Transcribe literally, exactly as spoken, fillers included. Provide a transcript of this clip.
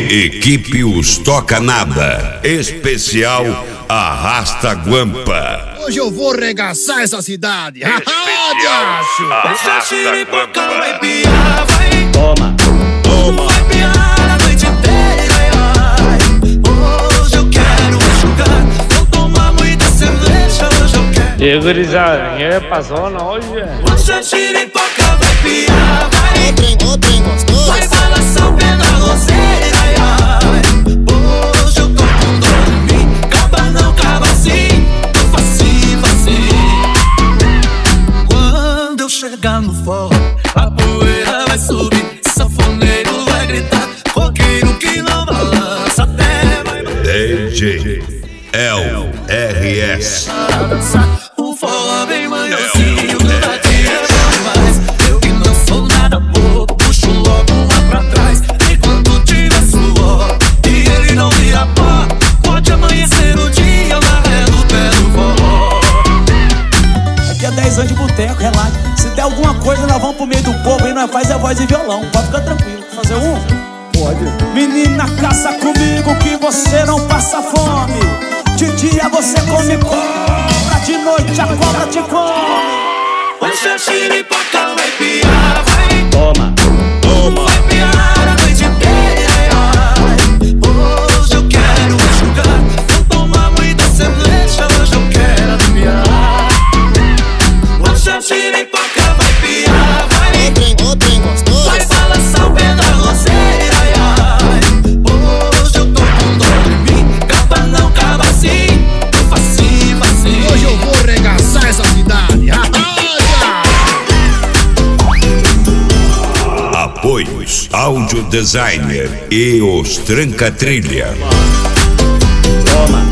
Equipe Os Toca Nada. Especial Arrasta Guampa. Hoje eu vou regaçar essa cidade. Especial Arrasta Guampa. Toma, toma. Vai piar a noite inteira. Hoje eu quero enxugar. Vou tomar muita cerveja. Hoje eu quero. E aí, gurizada, ninguém vai pra zona hoje, velho. Hoje a xiripoca vai piar. Vai, Trem, ô trem gostoso. vai balançar o pé na roseira. Hoje eu tô com dor em mim. Caba não, caba sim. Facinho, facinho. Quando eu chegar no forró, a poeira vai subir. Sanfoneiro vai gritar. Roqueiro que não balança até vai D J L R S. o forró bem manhozinho. No batia demais. Eu que não sou nada bobo, puxo logo lá pra trás. Enquanto tiver suor e ele não vira pó, pode amanhecer o dia na ré do pé do forró. Aqui é dez anos de boteco, relaxa. Se der alguma coisa, nós vamos pro meio do povo e nós faz a voz e violão. Pode ficar tranquilo. Fazer um? Pode. Menina, caça comigo que você não passa fome. De dia você come cobra, de noite a cobra te come. Hoje a xiripoca vai piar, vai. Toma, toma. Vai piar a noite inteira. Hoje eu quero enxugar. Vou tomar muita cerveja. Hoje eu quero piar. Hoje a xiripoca vai piar, vai. Ô trem, ô trem gostoso. Vai balançar o pé da roseira. Hoje eu tô com dor em mim. Caba não, caba sim. Facinho, facinho. Hoje eu vou regaçar essa cidade. Apoios Áudio Designer e os Tranca Trilha. Toma.